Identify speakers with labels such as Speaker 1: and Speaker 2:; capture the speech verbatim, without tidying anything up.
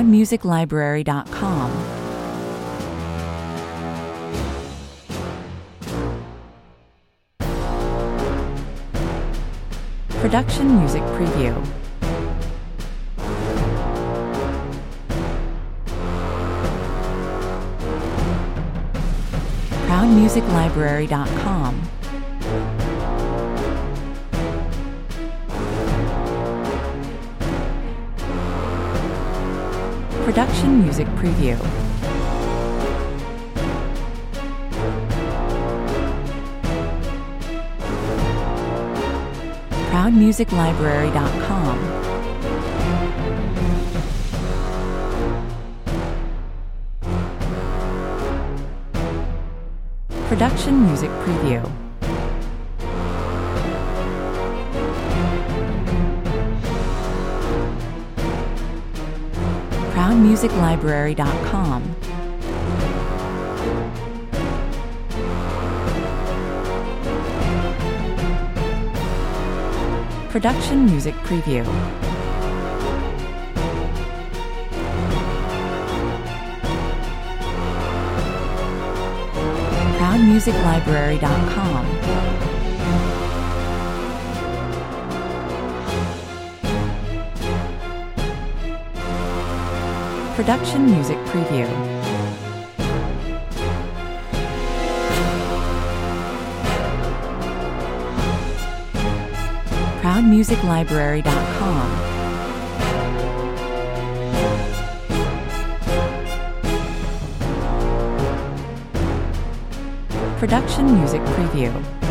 Speaker 1: proud music library dot com. Production Music Preview. proud music library dot com. Production Music Preview. proud music library dot com. Production Music Preview. proud music library dot com. Production Music Preview. proud music library dot com. Production Music Preview. proud music library dot com. Production Music Preview.